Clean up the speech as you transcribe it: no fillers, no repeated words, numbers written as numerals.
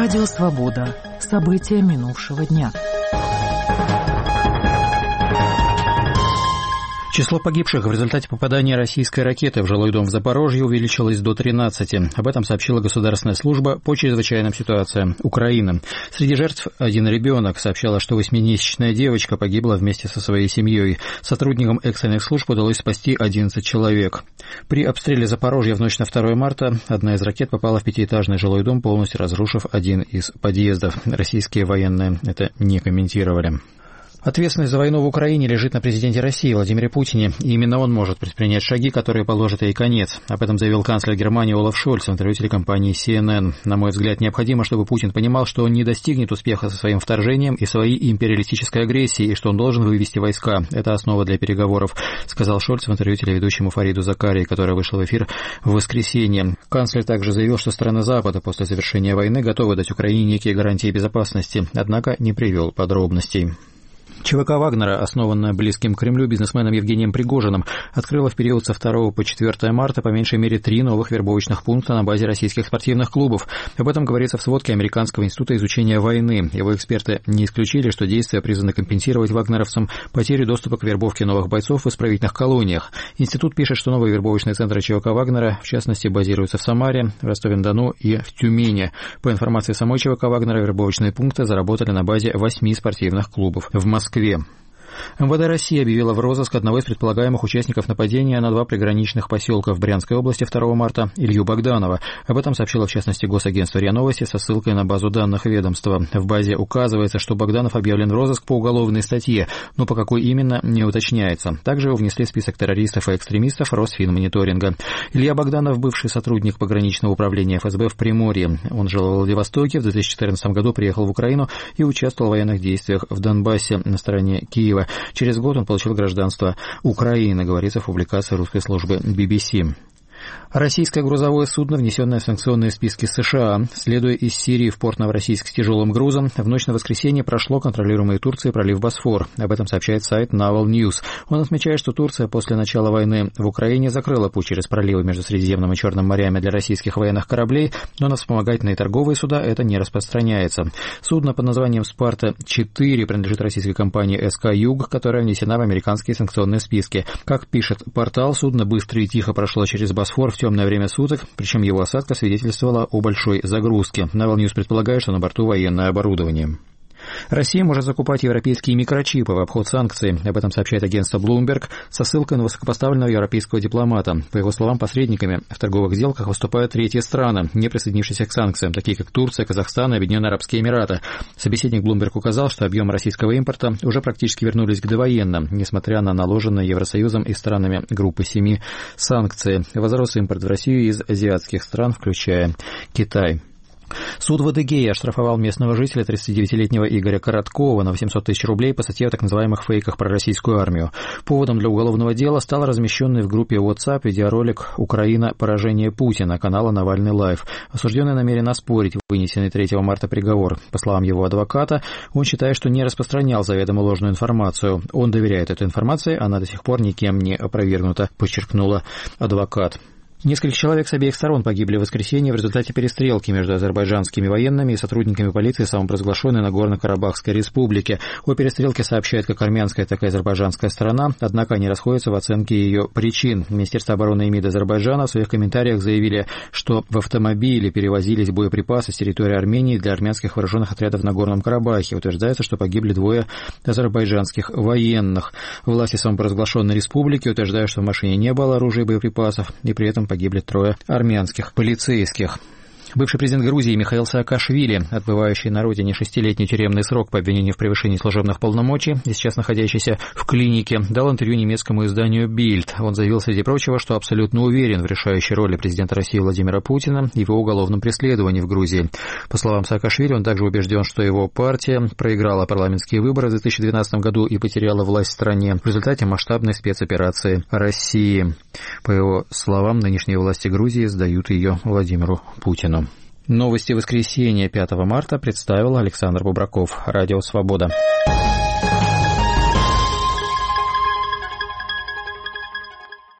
Радио «Свобода». События минувшего дня. Число погибших в результате попадания российской ракеты в жилой дом в Запорожье увеличилось до 13. Об этом сообщила Государственная служба по чрезвычайным ситуациям Украины. Среди жертв один ребенок. Сообщала, что 8-месячная девочка погибла вместе со своей семьей. Сотрудникам экстренных служб удалось спасти 11 человек. При обстреле Запорожья в ночь на 2 марта одна из ракет попала в 5-этажный жилой дом, полностью разрушив один из подъездов. Российские военные это не комментировали. Ответственность за войну в Украине лежит на президенте России Владимире Путине, и именно он может предпринять шаги, которые положат ей конец. Об этом заявил канцлер Германии Олаф Шольц в интервью телекомпании CNN. На мой взгляд, необходимо, чтобы Путин понимал, что он не достигнет успеха со своим вторжением и своей империалистической агрессией, и что он должен вывести войска. Это основа для переговоров, сказал Шольц в интервью телеведущему Фариду Закарии, который вышел в эфир в воскресенье. Канцлер также заявил, что страны Запада после завершения войны готовы дать Украине некие гарантии безопасности, однако не привел подробностей. ЧВК «Вагнера», основанная близким к Кремлю бизнесменом Евгением Пригожиным, открыла в период со 2 по 4 марта по меньшей мере 3 новых вербовочных пункта на базе российских спортивных клубов. Об этом говорится в сводке Американского института изучения войны. Его эксперты не исключили, что действия призваны компенсировать вагнеровцам потерю доступа к вербовке новых бойцов в исправительных колониях. Институт пишет, что новые вербовочные центры ЧВК «Вагнера» в частности базируются в Самаре, в Ростове-на-Дону и в Тюмени. По информации самой ЧВК «Вагнера», вербовочные пункты заработали на базе 8 спортивных клубов в Москве. МВД России объявила в розыск одного из предполагаемых участников нападения на 2 приграничных поселка в Брянской области 2 марта, Илью Богданова. Об этом сообщило в частности госагентство РИА Новости со ссылкой на базу данных ведомства. В базе указывается, что Богданов объявлен в розыск по уголовной статье, но по какой именно не уточняется. Также его внесли в список террористов и экстремистов Росфинмониторинга. Илья Богданов – бывший сотрудник пограничного управления ФСБ в Приморье. Он жил в Владивостоке, в 2014 году приехал в Украину и участвовал в военных действиях в Донбассе на стороне Киева. Через год он получил гражданство Украины, говорится в публикации русской службы BBC. Российское грузовое судно, внесенное в санкционные списки США, следуя из Сирии в порт Новороссийск с тяжелым грузом, в ночь на воскресенье прошло контролируемый Турцией пролив Босфор. Об этом сообщает сайт Naval News. Он отмечает, что Турция после начала войны в Украине закрыла путь через проливы между Средиземным и Черным морями для российских военных кораблей, но на вспомогательные торговые суда это не распространяется. Судно под названием «Спарта-4» принадлежит российской компании СК «Юг», которая внесена в американские санкционные списки. Как пишет портал, судно быстро и тихо прошло через Босфор в темное время суток, причем его осадка свидетельствовала о большой загрузке. Naval News предполагает, что на борту военное оборудование. Россия может закупать европейские микрочипы в обход санкций. Об этом сообщает агентство Bloomberg со ссылкой на высокопоставленного европейского дипломата. По его словам, посредниками в торговых сделках выступают третьи страны, не присоединившиеся к санкциям, такие как Турция, Казахстан и Объединенные Арабские Эмираты. Собеседник Bloomberg указал, что объемы российского импорта уже практически вернулись к довоенным, несмотря на наложенные Евросоюзом и странами группы 7 санкции. Возрос импорт в Россию из азиатских стран, включая Китай. Суд в Адыгее оштрафовал местного жителя 39-летнего Игоря Короткова на 800 тысяч рублей по статье о так называемых фейках про российскую армию. Поводом для уголовного дела стал размещенный в группе WhatsApp видеоролик «Украина. Поражение Путина» канала «Навальный Лайв». Осужденный намерен оспорить вынесенный 3 марта приговор. По словам его адвоката, он считает, что не распространял заведомо ложную информацию. Он доверяет этой информации, она до сих пор никем не опровергнута, подчеркнула адвокат. Несколько человек с обеих сторон погибли в воскресенье в результате перестрелки между азербайджанскими военными и сотрудниками полиции самопровозглашенной Нагорно-Карабахской республики. О перестрелке сообщает как армянская, так и азербайджанская сторона, однако они расходятся в оценке ее причин. Министерство обороны и МИД Азербайджана в своих комментариях заявили, что в автомобиле перевозились боеприпасы с территории Армении для армянских вооруженных отрядов в Нагорном Карабахе. Утверждается, что погибли 2 азербайджанских военных. Власти самопровозглашенной республики утверждают, что в машине не было оружия и боеприпасов, и при этом погибли 3 армянских полицейских. Бывший президент Грузии Михаил Саакашвили, отбывающий на родине 6-летний тюремный срок по обвинению в превышении служебных полномочий и сейчас находящийся в клинике, дал интервью немецкому изданию Bild. Он заявил, среди прочего, что абсолютно уверен в решающей роли президента России Владимира Путина и в его уголовном преследовании в Грузии. По словам Саакашвили, он также убежден, что его партия проиграла парламентские выборы в 2012 году и потеряла власть в стране в результате масштабной спецоперации России. По его словам, нынешние власти Грузии сдают ее Владимиру Путину. Новости воскресенья 5 марта представил Александр Бубраков. Радио «Свобода».